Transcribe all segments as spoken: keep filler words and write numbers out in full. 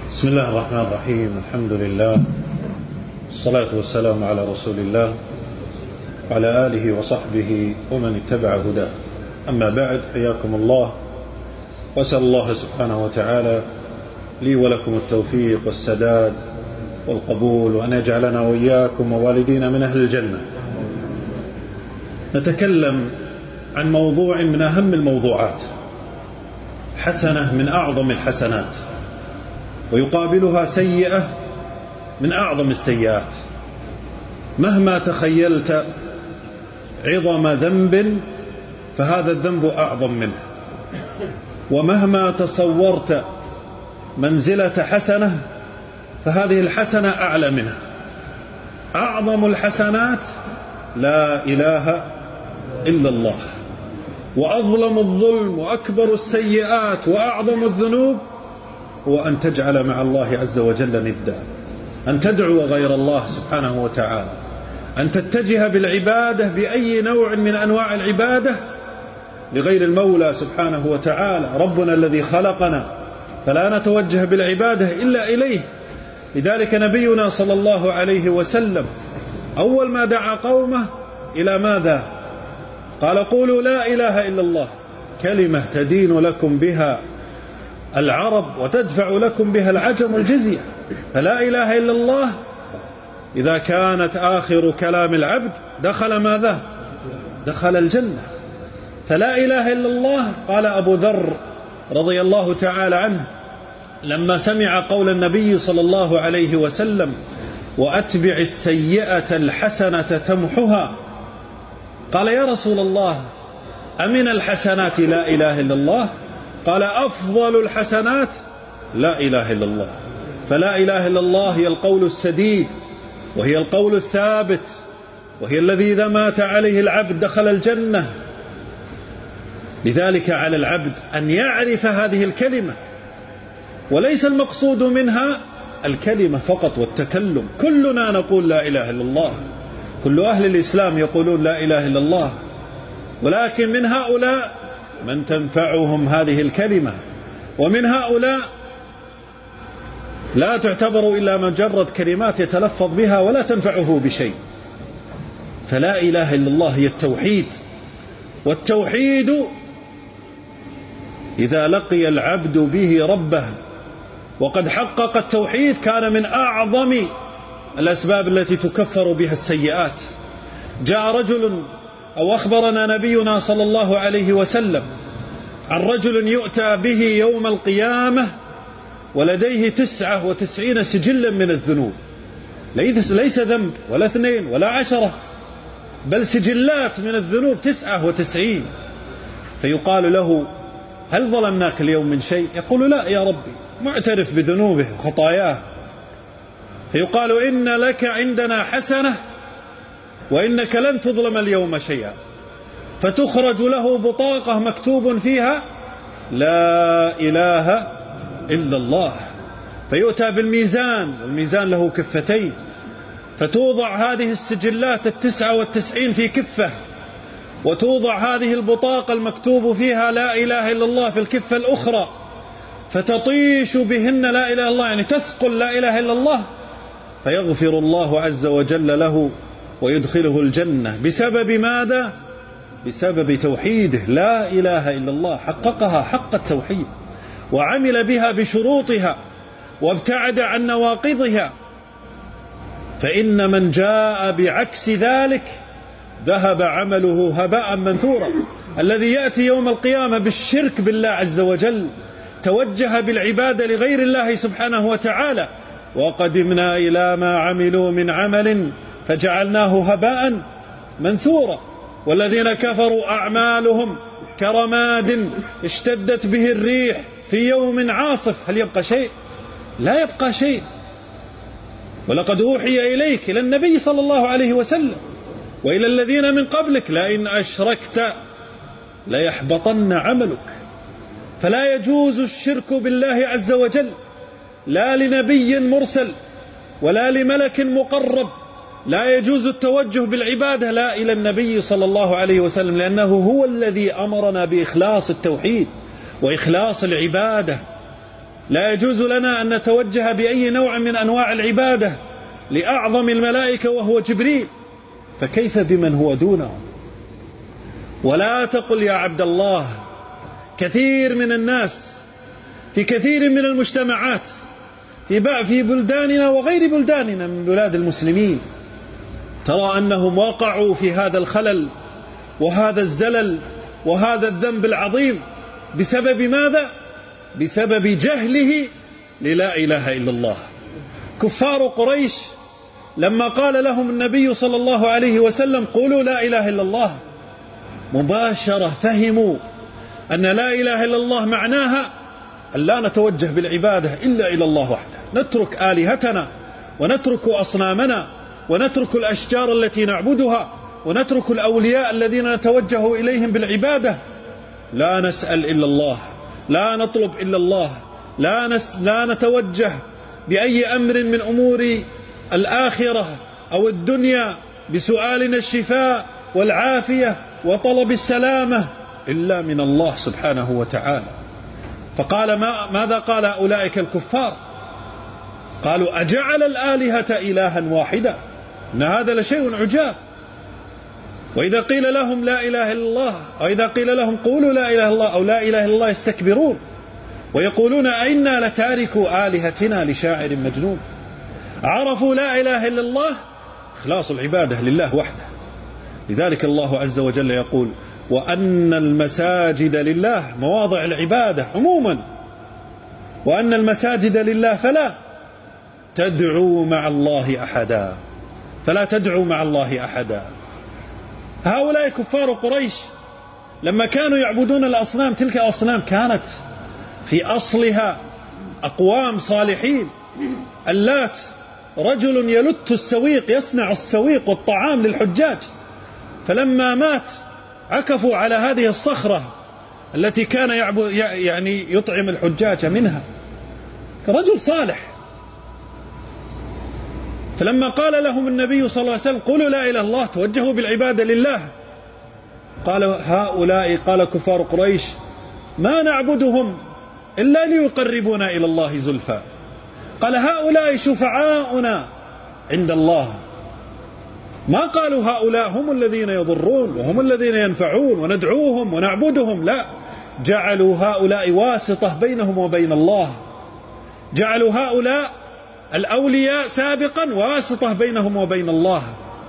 بسم الله الرحمن الرحيم. الحمد لله والصلاة والسلام على رسول الله وعلى آله وصحبه ومن اتبع هداه. أما بعد، حياكم الله، وأسأل الله سبحانه وتعالى لي ولكم التوفيق والسداد والقبول، وأن يجعلنا وإياكم ووالدينا من أهل الجنة. نتكلم عن موضوع من أهم الموضوعات، حسنة من أعظم الحسنات، ويقابلها سيئة من أعظم السيئات. مهما تخيلت عظم ذنب فهذا الذنب أعظم منه، ومهما تصورت منزلة حسنة فهذه الحسنة أعلى منها. أعظم الحسنات لا إله إلا الله، وأظلم الظلم وأكبر السيئات وأعظم الذنوب هو أن تجعل مع الله عز وجل ندا، أن تدعو غير الله سبحانه وتعالى، أن تتجه بالعبادة بأي نوع من أنواع العبادة لغير المولى سبحانه وتعالى، ربنا الذي خلقنا، فلا نتوجه بالعبادة إلا إليه. لذلك نبينا صلى الله عليه وسلم أول ما دعا قومه إلى ماذا؟ قال: قولوا لا إله إلا الله، كلمة تدين لكم بها العرب وتدفع لكم بها العجم الجزية. فلا إله إلا الله إذا كانت آخر كلام العبد دخل ماذا؟ دخل الجنة. فلا إله إلا الله، قال أبو ذر رضي الله تعالى عنه لما سمع قول النبي صلى الله عليه وسلم: وأتبع السيئة الحسنة تمحها، قال: يا رسول الله، أمن الحسنات لا إله إلا الله؟ قال: أفضل الحسنات لا إله إلا الله. فلا إله إلا الله هي القول السديد، وهي القول الثابت، وهي الذي إذا مات عليه العبد دخل الجنة. لذلك على العبد أن يعرف هذه الكلمة، وليس المقصود منها الكلمة فقط والتكلم. كلنا نقول لا إله إلا الله، كل أهل الإسلام يقولون لا إله إلا الله، ولكن من هؤلاء من تنفعهم هذه الكلمة، ومن هؤلاء لا تعتبر إلا مجرد كلمات يتلفظ بها ولا تنفعه بشيء. فلا إله إلا الله هي التوحيد، والتوحيد إذا لقي العبد به ربه وقد حقق التوحيد كان من أعظم الأسباب التي تكفر بها السيئات. جاء رجل أو أخبرنا نبينا صلى الله عليه وسلم عن رجل يؤتى به يوم القيامة ولديه تسعة وتسعين سجلا من الذنوب، ليس ذنب ولا اثنين ولا عشرة، بل سجلات من الذنوب تسعة وتسعين. فيقال له: هل ظلمناك اليوم من شيء؟ يقول: لا يا ربي، معترف بذنوبه وخطاياه. فيقال: إن لك عندنا حسنة وإنك لن تظلم اليوم شيئا. فتخرج له بطاقة مكتوب فيها لا إله إلا الله، فيؤتى بالميزان، والميزان له كفتين، فتوضع هذه السجلات التسعة والتسعين في كفة، وتوضع هذه البطاقة المكتوب فيها لا إله إلا الله في الكفة الأخرى، فتطيش بهن لا إله إلا الله، يعني تثقل لا إله إلا الله، فيغفر الله عز وجل له ويدخله الجنة. بسبب ماذا؟ بسبب توحيده، لا إله إلا الله، حققها حق التوحيد وعمل بها بشروطها وابتعد عن نواقضها. فإن من جاء بعكس ذلك ذهب عمله هباء منثورا. الذي يأتي يوم القيامة بالشرك بالله عز وجل توجه بالعبادة لغير الله سبحانه وتعالى: وقدمنا إلى ما عملوا من عمل فجعلناه هباء منثورا. والذين كفروا أعمالهم كرماد اشتدت به الريح في يوم عاصف. هل يبقى شيء؟ لا يبقى شيء. ولقد أوحي إليك، إلى النبي صلى الله عليه وسلم، وإلى الذين من قبلك: لئن أشركت ليحبطن عملك. فلا يجوز الشرك بالله عز وجل، لا لنبي مرسل ولا لملك مقرب. لا يجوز التوجه بالعبادة لا إلى النبي صلى الله عليه وسلم، لأنه هو الذي أمرنا بإخلاص التوحيد وإخلاص العبادة. لا يجوز لنا أن نتوجه بأي نوع من أنواع العبادة لأعظم الملائكة وهو جبريل، فكيف بمن هو دونه؟ ولا تقل يا عبد الله، كثير من الناس في كثير من المجتمعات في في بلداننا وغير بلداننا من بلاد المسلمين ترى أنهم وقعوا في هذا الخلل وهذا الزلل وهذا الذنب العظيم بسبب ماذا؟ بسبب جهله للا إله إلا الله. كفار قريش لما قال لهم النبي صلى الله عليه وسلم قولوا لا إله إلا الله، مباشرة فهموا أن لا إله إلا الله معناها أن لا نتوجه بالعبادة إلا إلى الله وحده، نترك آلهتنا ونترك أصنامنا ونترك الأشجار التي نعبدها ونترك الأولياء الذين نتوجه إليهم بالعبادة، لا نسأل إلا الله، لا نطلب إلا الله، لا, نس لا نتوجه بأي أمر من أمور الآخرة أو الدنيا بسؤالنا الشفاء والعافية وطلب السلامة إلا من الله سبحانه وتعالى. فقال ما ماذا قال أولئك الكفار؟ قالوا أجعل الآلهة إلها واحدا، إن هذا لشيء عجاب. وإذا قيل لهم لا إله إلا الله أو إذا قيل لهم قولوا لا إله إلا الله أو لا إله إلا الله يستكبرون ويقولون أئنا لتاركوا آلهتنا لشاعر مجنون. عرفوا لا إله إلا الله، إخلاص العبادة لله وحده. لذلك الله عز وجل يقول وأن المساجد لله، مواضع العبادة عموما، وأن المساجد لله فلا تدعوا مع الله أحدا، فلا تدعوا مع الله أحدا. هؤلاء كفار قريش لما كانوا يعبدون الأصنام، تلك الأصنام كانت في أصلها أقوام صالحين. اللات رجل يلت السويق، يصنع السويق والطعام للحجاج، فلما مات عكفوا على هذه الصخرة التي كان يعبد يعني يطعم الحجاج منها، كرجل صالح. فلما قال لهم النبي صلى الله عليه وسلم قولوا لا إله إلا الله توجهوا بالعبادة لله، قال هؤلاء قال كفار قريش ما نعبدهم إلا ليقربونا إلى الله زلفى. قال هؤلاء شفعاؤنا عند الله، ما قالوا هؤلاء هم الذين يضرون وهم الذين ينفعون وندعوهم ونعبدهم، لا، جعلوا هؤلاء واسطة بينهم وبين الله، جعلوا هؤلاء الأولياء سابقا واسطة بينهم وبين الله،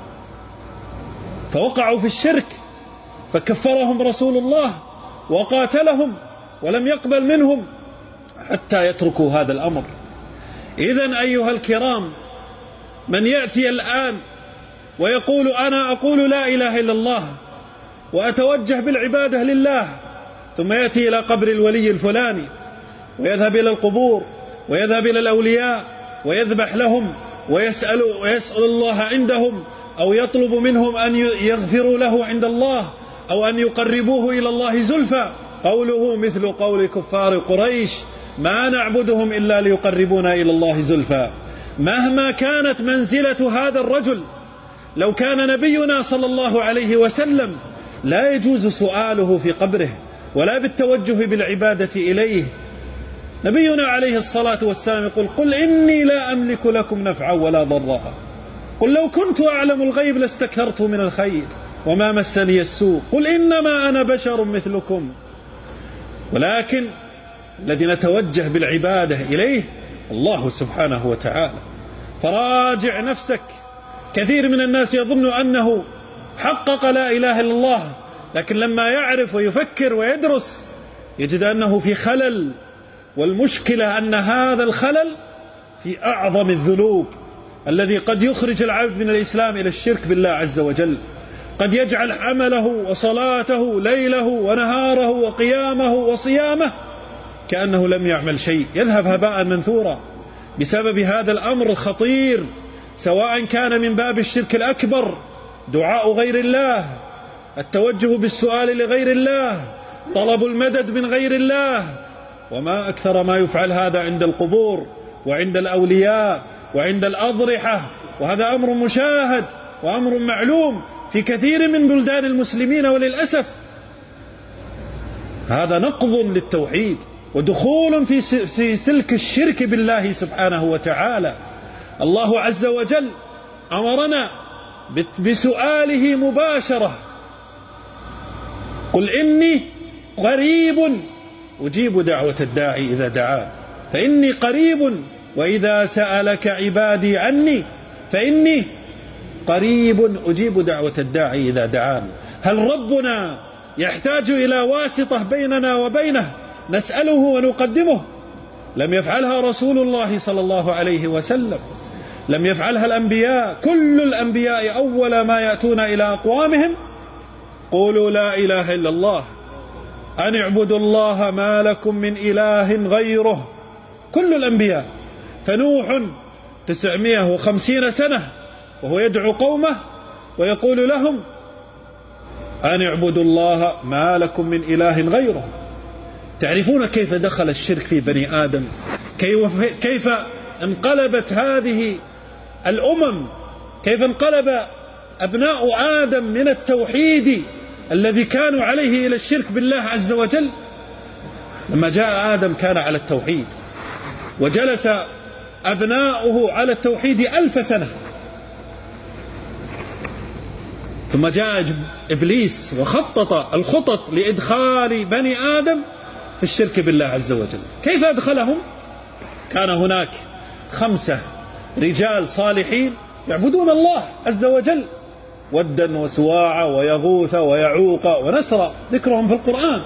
فوقعوا في الشرك، فكفرهم رسول الله وقاتلهم ولم يقبل منهم حتى يتركوا هذا الأمر. إذن أيها الكرام، من يأتي الآن ويقول أنا أقول لا إله إلا الله وأتوجه بالعبادة لله، ثم يأتي إلى قبر الولي الفلاني ويذهب إلى القبور ويذهب إلى الأولياء ويذبح لهم ويسأل, ويسأل الله عندهم أو يطلب منهم أن يغفروا له عند الله أو أن يقربوه إلى الله زلفى، قوله مثل قول كفار قريش ما نعبدهم إلا ليقربونا إلى الله زلفى. مهما كانت منزلة هذا الرجل، لو كان نبينا صلى الله عليه وسلم لا يجوز سؤاله في قبره ولا بالتوجه بالعبادة إليه. نبينا عليه الصلاة والسلام يقول قل إني لا أملك لكم نفعا ولا ضرا، قل لو كنت أعلم الغيب لاستكثرت من الخير وما مسني السوء، قل إنما أنا بشر مثلكم. ولكن الذي نتوجه بالعبادة إليه الله سبحانه وتعالى. فراجع نفسك. كثير من الناس يظن أنه حقق لا إله إلا الله، لكن لما يعرف ويفكر ويدرس يجد أنه في خلل، والمشكلة أن هذا الخلل في أعظم الذنوب الذي قد يخرج العبد من الإسلام إلى الشرك بالله عز وجل، قد يجعل عمله وصلاته ليله ونهاره وقيامه وصيامه كأنه لم يعمل شيء، يذهب هباء منثورا بسبب هذا الأمر الخطير، سواء كان من باب الشرك الأكبر دعاء غير الله، التوجه بالسؤال لغير الله، طلب المدد من غير الله. وما أكثر ما يفعل هذا عند القبور وعند الأولياء وعند الأضرحة، وهذا أمر مشاهد وأمر معلوم في كثير من بلدان المسلمين. وللأسف هذا نقض للتوحيد ودخول في سلك الشرك بالله سبحانه وتعالى. الله عز وجل أمرنا بسؤاله مباشرة: قل إني قريب أجيب دعوة الداعي إذا دعان، فإني قريب وإذا سألك عبادي عني فإني قريب أجيب دعوة الداعي إذا دعان. هل ربنا يحتاج إلى واسطة بيننا وبينه نسأله ونقدمه؟ لم يفعلها رسول الله صلى الله عليه وسلم، لم يفعلها الأنبياء. كل الأنبياء أول ما يأتون إلى أقوامهم: قولوا لا إله إلا الله، أن اعبدوا الله ما لكم من إله غيره. كل الأنبياء. فنوح تسعمائة وخمسين سنة وهو يدعو قومه ويقول لهم: أن اعبدوا الله ما لكم من إله غيره. تعرفون كيف دخل الشرك في بني آدم؟ كيف انقلبت هذه الأمم؟ كيف انقلب أبناء آدم من التوحيد الذي كانوا عليه إلى الشرك بالله عز وجل؟ لما جاء آدم كان على التوحيد، وجلس أبناؤه على التوحيد ألف سنة، ثم جاء إبليس وخطط الخطط لإدخال بني آدم في الشرك بالله عز وجل. كيف أدخلهم؟ كان هناك خمسة رجال صالحين يعبدون الله عز وجل: ودا وسواع ويغوث ويعوق ونسرا، ذكرهم في القرآن.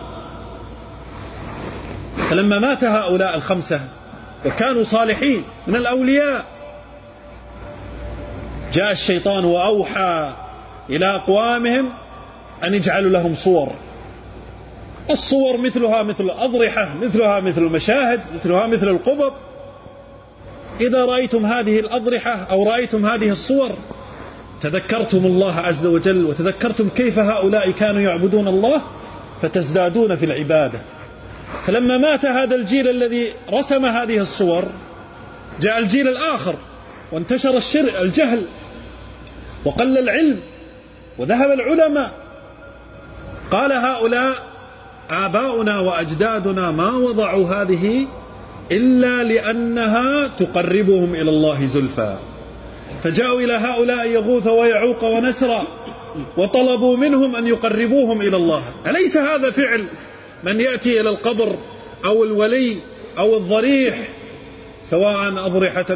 فلما مات هؤلاء الخمسة وكانوا صالحين من الأولياء، جاء الشيطان وأوحى إلى أقوامهم أن يجعلوا لهم صور. الصور مثلها مثل الأضرحة، مثلها مثل المشاهد، مثلها مثل القبب. إذا رأيتم هذه الأضرحة أو رأيتم هذه الصور تذكرتم الله عز وجل، وتذكرتم كيف هؤلاء كانوا يعبدون الله، فتزدادون في العبادة. فلما مات هذا الجيل الذي رسم هذه الصور، جاء الجيل الآخر وانتشر الشرك الجهل وقل العلم وذهب العلماء. قال هؤلاء: آباؤنا وأجدادنا ما وضعوا هذه إلا لأنها تقربهم إلى الله زلفى. فجاءوا إلى هؤلاء يغوث ويعوق ونسرا وطلبوا منهم أن يقربوهم إلى الله. أليس هذا فعل من يأتي إلى القبر أو الولي أو الضريح، سواء أضرحة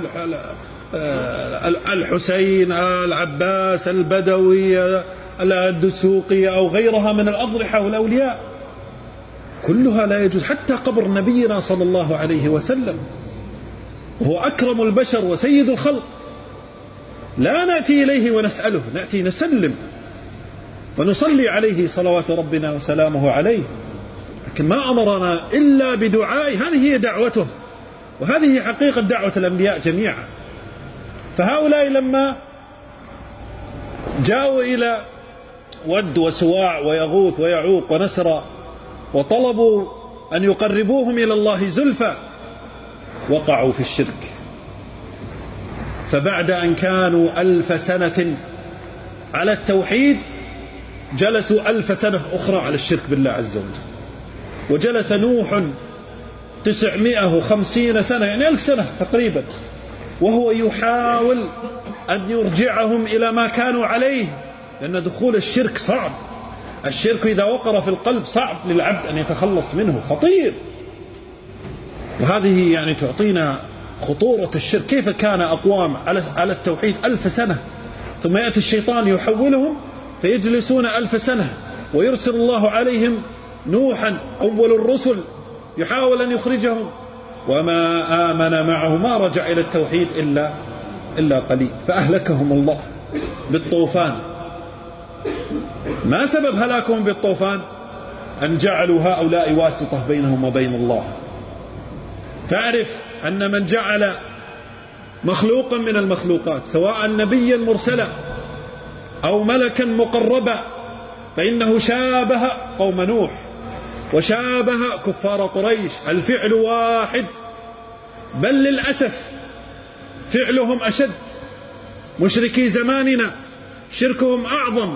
الحسين، العباس، البدوي، الدسوقي أو غيرها من الأضرحة والأولياء؟ كلها لا يجوز. حتى قبر نبينا صلى الله عليه وسلم وهو أكرم البشر وسيد الخلق لا نأتي إليه ونسأله، نأتي نسلم ونصلي عليه صلوات ربنا وسلامه عليه. لكن ما أمرنا إلا بدعاء. هذه هي دعوته، وهذه حقيقة دعوة الأنبياء جميعا. فهؤلاء لما جاءوا إلى ود وسواع ويغوث ويعوق ونسرا وطلبوا أن يقربوهم إلى الله زلفى، وقعوا في الشرك. فبعد أن كانوا ألف سنة على التوحيد، جلسوا ألف سنة أخرى على الشرك بالله عز وجل. وجلس نوح تسعمائة وخمسين سنة، يعني ألف سنة تقريبا، وهو يحاول أن يرجعهم إلى ما كانوا عليه، لأن دخول الشرك صعب. الشرك إذا وقر في القلب صعب للعبد أن يتخلص منه، خطير. وهذه يعني تعطينا خطورة الشرك. كيف كان أقوام على التوحيد ألف سنة، ثم يأتي الشيطان يحولهم فيجلسون ألف سنة، ويرسل الله عليهم نوحا أول الرسل يحاول أن يخرجهم، وما آمن معه، ما رجع إلى التوحيد إلا إلا قليل، فأهلكهم الله بالطوفان. ما سبب هلاكهم بالطوفان؟ أن جعلوا هؤلاء واسطة بينهم وبين الله. فاعرف أن من جعل مخلوقا من المخلوقات، سواء نبيا مرسلا أو ملكا مقربا، فإنه شابه قوم نوح وشابه كفار قريش. الفعل واحد، بل للأسف فعلهم أشد. مشركي زماننا شركهم أعظم،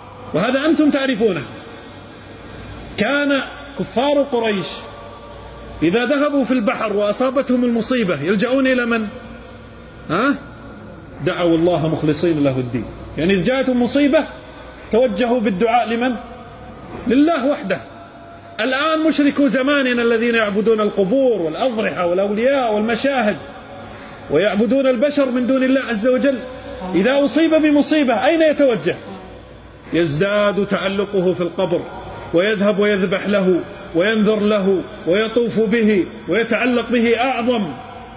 وهذا أنتم تعرفونه. كان كفار قريش إذا ذهبوا في البحر وأصابتهم المصيبة يلجؤون إلى من؟ ها؟ دعوا الله مخلصين له الدين. يعني إذا جاءتهم مصيبة توجهوا بالدعاء لمن؟ لله وحده. الآن مشركو زماننا الذين يعبدون القبور والأضرحة والأولياء والمشاهد ويعبدون البشر من دون الله عز وجل، إذا أصيب بمصيبة أين يتوجه؟ يزداد تعلقه في القبر، ويذهب ويذبح له وينذر له ويطوف به ويتعلق به أعظم.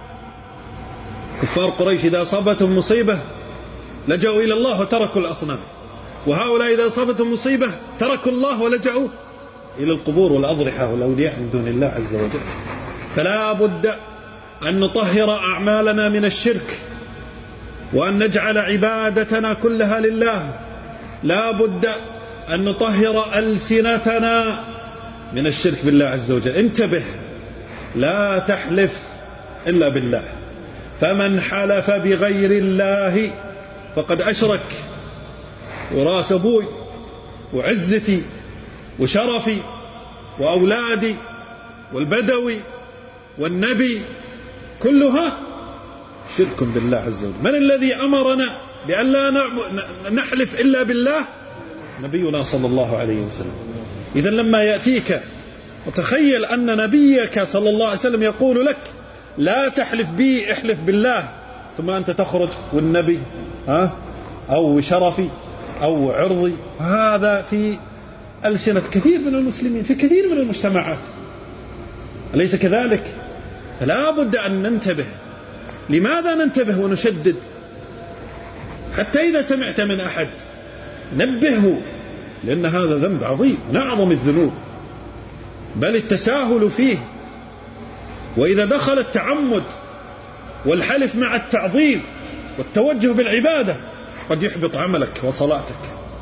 كفار قريش إذا أصابتهم مصيبة لجأوا إلى الله وتركوا الأصنام، وهؤلاء إذا أصابتهم مصيبة تركوا الله ولجأوا إلى القبور والأضرحة والأولياء من دون الله عز وجل. فلا بد أن نطهر أعمالنا من الشرك، وأن نجعل عبادتنا كلها لله. لا بد أن نطهر ألسنتنا من الشرك بالله عز وجل. انتبه، لا تحلف إلا بالله، فمن حلف بغير الله فقد أشرك. وراس أبوي وعزتي وشرفي وأولادي والبدوي والنبي كلها شرك بالله عز وجل. من الذي أمرنا بأن لا نحلف إلا بالله؟ نبينا صلى الله عليه وسلم. إذن لما يأتيك وتخيل أن نبيك صلى الله عليه وسلم يقول لك لا تحلف بي، احلف بالله، ثم أنت تخرج والنبي ها أو شرفي أو عرضي. هذا في ألسنة كثير من المسلمين في كثير من المجتمعات، أليس كذلك؟ فلا بد أن ننتبه. لماذا ننتبه ونشدد؟ حتى إذا سمعت من أحد نبهه، لأن هذا ذنب عظيم من أعظم الذنوب، بل التساهل فيه. وإذا دخل التعمد والحلف مع التعظيم والتوجه بالعبادة قد يحبط عملك وصلاتك.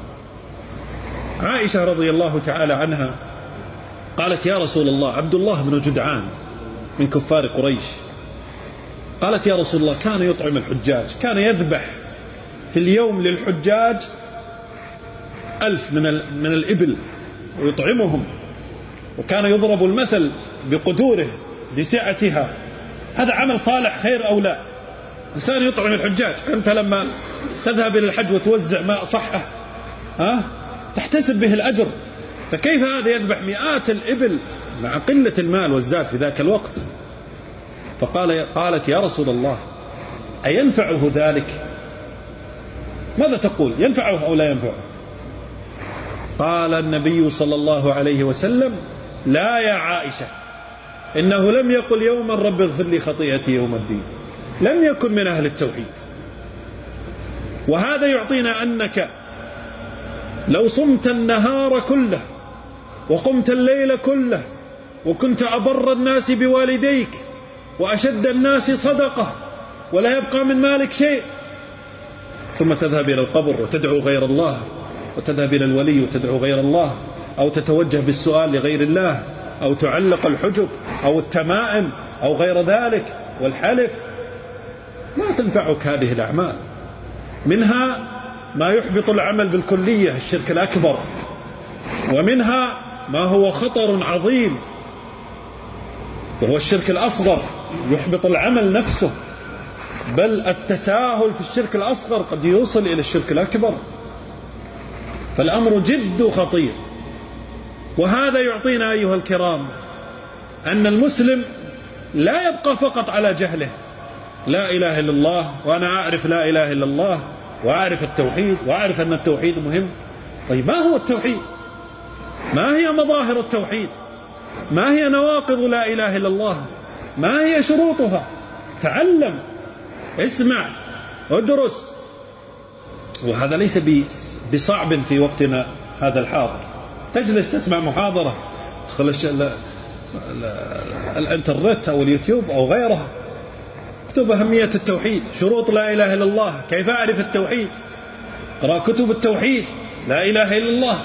عائشة رضي الله تعالى عنها قالت يا رسول الله، عبد الله بن جدعان من كفار قريش، قالت يا رسول الله كان يطعم الحجاج، كان يذبح في اليوم للحجاج ألف من من الإبل ويطعمهم، وكان يضرب المثل بقدوره بسعتها. هذا عمل صالح خير أو لا؟ إنسان يطعم الحجاج. أنت لما تذهب إلى الحج وتوزع ماء صحة ها تحتسب به الأجر، فكيف هذا يذبح مئات الإبل مع قلة المال والزاد في ذاك الوقت؟ فقال قالت يا رسول الله أينفعه ذلك؟ ماذا تقول، ينفعه أو لا ينفعه؟ قال النبي صلى الله عليه وسلم لا يا عائشة، إنه لم يقل يوما رب اغفر لي خطيئتي يوم الدين، لم يكن من أهل التوحيد. وهذا يعطينا أنك لو صمت النهار كله وقمت الليل كله وكنت أبر الناس بوالديك وأشد الناس صدقة ولا يبقى من مالك شيء، ثم تذهب إلى القبر وتدعو غير الله، وتذهب إلى الولي وتدعو غير الله، أو تتوجه بالسؤال لغير الله، أو تعلق الحجب أو التمائم أو غير ذلك والحلف، لا تنفعك هذه الأعمال. منها ما يحبط العمل بالكلية الشرك الأكبر، ومنها ما هو خطر عظيم وهو الشرك الأصغر يحبط العمل نفسه، بل التساهل في الشرك الأصغر قد يوصل إلى الشرك الأكبر. فالأمر جد خطير. وهذا يعطينا أيها الكرام أن المسلم لا يبقى فقط على جهله، لا إله إلا الله وأنا أعرف لا إله إلا الله وأعرف التوحيد وأعرف أن التوحيد مهم. طيب ما هو التوحيد؟ ما هي مظاهر التوحيد؟ ما هي نواقض لا إله إلا الله؟ ما هي شروطها؟ تعلم، اسمع، ادرس. وهذا ليس بصعب في وقتنا هذا الحاضر. تجلس تسمع محاضرة، تدخل الانترنت أو اليوتيوب أو غيرها، اكتب أهمية التوحيد، شروط لا إله إلا الله، كيف أعرف التوحيد، اقرأ كتب التوحيد، لا إله إلا الله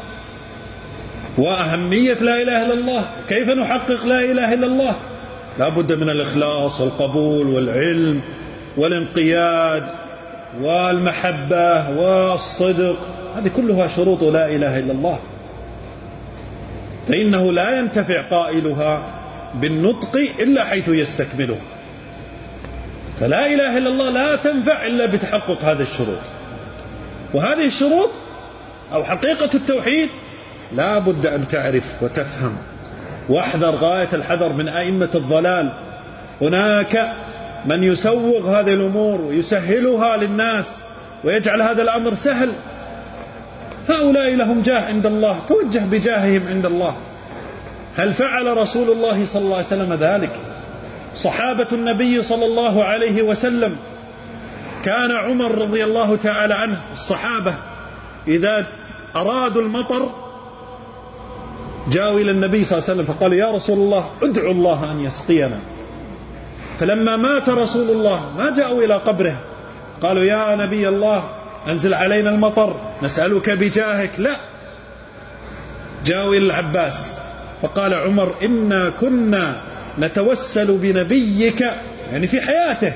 وأهمية لا إله إلا الله، كيف نحقق لا إله إلا الله. لا بد من الإخلاص والقبول والعلم والانقياد والمحبة والصدق، هذه كلها شروط لا إله إلا الله. فإنه لا ينتفع قائلها بالنطق إلا حيث يستكملها. فلا إله إلا الله لا تنفع إلا بتحقق هذه الشروط، وهذه الشروط أو حقيقة التوحيد لا بد أن تعرف وتفهم، واحذر غاية الحذر من أئمة الضلال. هناك من يسوغ هذه الأمور ويسهلها للناس ويجعل هذا الأمر سهل. هؤلاء لهم جاه عند الله، توجه بجاههم عند الله. هل فعل رسول الله صلى الله عليه وسلم ذلك؟ صحابة النبي صلى الله عليه وسلم، كان عمر رضي الله تعالى عنه الصحابة إذا أرادوا المطر جاءوا إلى النبي صلى الله عليه وسلم فقالوا يا رسول الله ادعوا الله أن يسقينا. فلما مات رسول الله ما جاءوا إلى قبره قالوا يا نبي الله أنزل علينا المطر نسألك بجاهك، لا، جاءوا إلى العباس فقال عمر إنا كنا نتوسل بنبيك، يعني في حياته،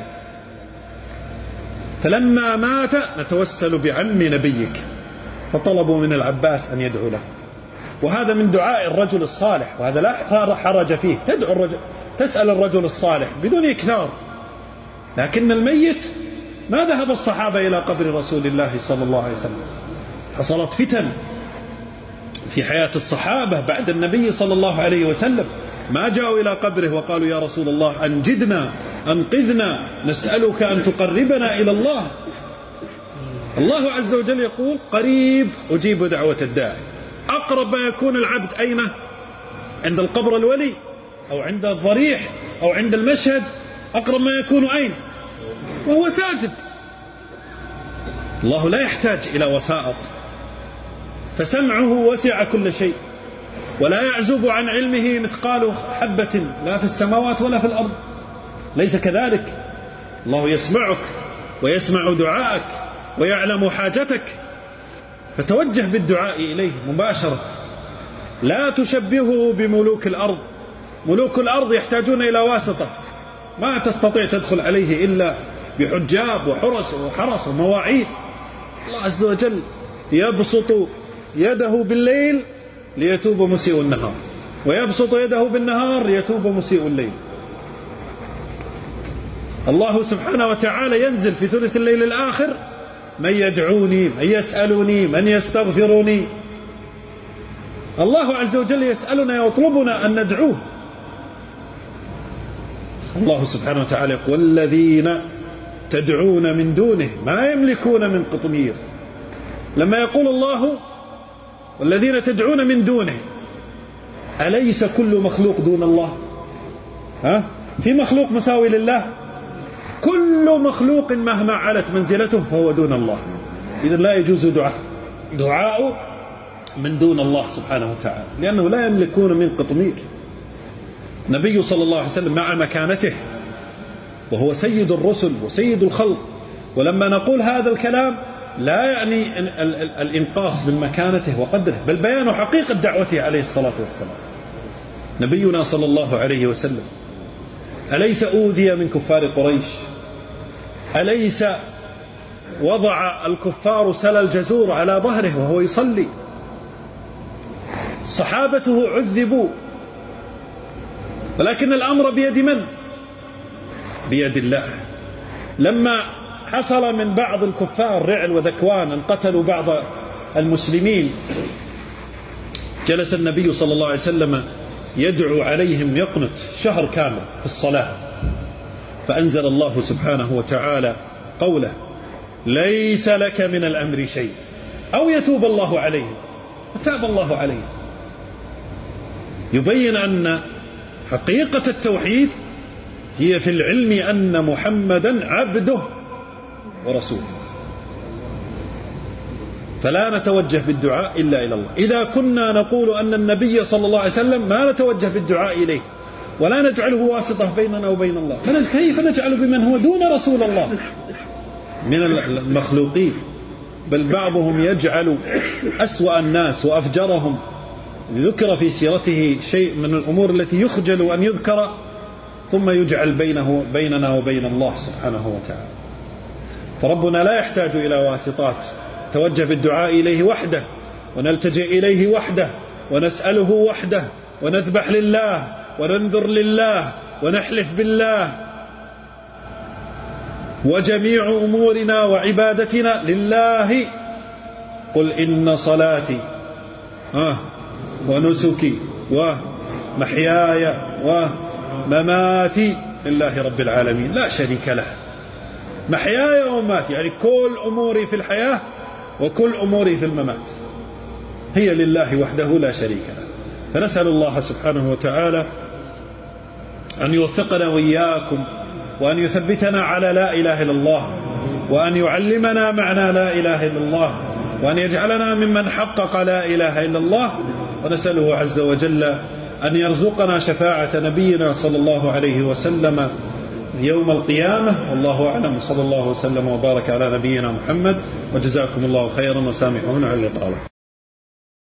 فلما مات نتوسل بعم نبيك، فطلبوا من العباس أن يدعو له. وهذا من دعاء الرجل الصالح، وهذا لا حرج فيه، تدعو الرجل، تسأل الرجل الصالح بدون إكثار. لكن الميت ما ذهب الصحابة إلى قبر رسول الله صلى الله عليه وسلم. حصلت فتن في حياة الصحابة بعد النبي صلى الله عليه وسلم، ما جاءوا إلى قبره وقالوا يا رسول الله أنجدنا أنقذنا نسألك أن تقربنا إلى الله. الله عز وجل يقول قريب أجيب دعوة الداعي. أقرب ما يكون العبد أين؟ عند القبر الولي أو عند الضريح أو عند المشهد، أقرب ما يكون أين؟ وهو ساجد. الله لا يحتاج إلى وسائط، فسمعه وسع كل شيء، ولا يعزب عن علمه مثقال حبة لا في السماوات ولا في الأرض، ليس كذلك. الله يسمعك ويسمع دعاءك ويعلم حاجتك، فتوجه بالدعاء إليه مباشرة. لا تشبهه بملوك الأرض. ملوك الأرض يحتاجون إلى واسطة، ما تستطيع تدخل عليه إلا بحجاب وحرس وحرس ومواعيد. الله عز وجل يبسط يده بالليل ليتوب مسيء النهار، ويبسط يده بالنهار ليتوب مسيء الليل. الله سبحانه وتعالى ينزل في ثلث الليل الآخر من يدعوني، من يسألني، من يستغفرني. الله عز وجل يسألنا ويطلبنا أن ندعوه. الله سبحانه وتعالى يقول والذين تدعون من دونه ما يملكون من قطمير. لما يقول الله والذين تدعون من دونه، أليس كل مخلوق دون الله؟ ها؟ في مخلوق مساوي لله؟ كل مخلوق مهما علت منزلته فهو دون الله. إذن لا يجوز دعاء دعاء من دون الله سبحانه وتعالى، لأنه لا يملكون من قطمير. النبي صلى الله عليه وسلم مع مكانته وهو سيد الرسل وسيد الخلق، ولما نقول هذا الكلام لا يعني الإنقاص من مكانته وقدره، بل بيان حقيقة دعوته عليه الصلاة والسلام. نبينا صلى الله عليه وسلم أليس أوذي من كفار قريش؟ أليس وضع الكفار سل الجزور على ظهره وهو يصلي؟ صحابته عذبوا، ولكن الأمر بيد من؟ بيد الله. لما حصل من بعض الكفار رعل وذكوان أن قتلوا بعض المسلمين، جلس النبي صلى الله عليه وسلم يدعو عليهم يقنت شهر كامل في الصلاة، فأنزل الله سبحانه وتعالى قوله ليس لك من الأمر شيء أو يتوب الله عليهم، وتاب الله عليهم. يبين أن حقيقة التوحيد هي في العلم أن محمدا عبده ورسوله، فلا نتوجه بالدعاء إلا إلى الله. إذا كنا نقول أن النبي صلى الله عليه وسلم ما نتوجه بالدعاء إليه ولا نجعله واسطة بيننا وبين الله، كيف نجعل بمن هو دون رسول الله من المخلوقين؟ بل بعضهم يجعل أسوأ الناس وأفجرهم، ذكر في سيرته شيء من الأمور التي يخجل أن يذكر، ثم يجعل بينه بيننا وبين الله سبحانه وتعالى. فربنا لا يحتاج إلى واسطات، توجه بالدعاء إليه وحده، ونلتجئ إليه وحده، ونسأله وحده، ونذبح لله وننذر لله ونحلف بالله، وجميع أمورنا وعبادتنا لله. قل إن صلاتي ونسكي ومحياي ومماتي لله رب العالمين لا شريك له. محياي ومماتي يعني كل أموري في الحياة وكل أموري في الممات هي لله وحده لا شريك له. فنسأل الله سبحانه وتعالى أن يوفقنا وإياكم، وأن يثبتنا على لا إله إلا الله، وأن يعلمنا معنى لا إله إلا الله، وأن يجعلنا ممن حقق لا إله إلا الله. ونسأله عز وجل أن يرزقنا شفاعة نبينا صلى الله عليه وسلم يوم القيامة. والله أعلم، صلى الله وسلم وبارك على نبينا محمد، وجزاكم الله خيرا وسامحونا على الإطالة.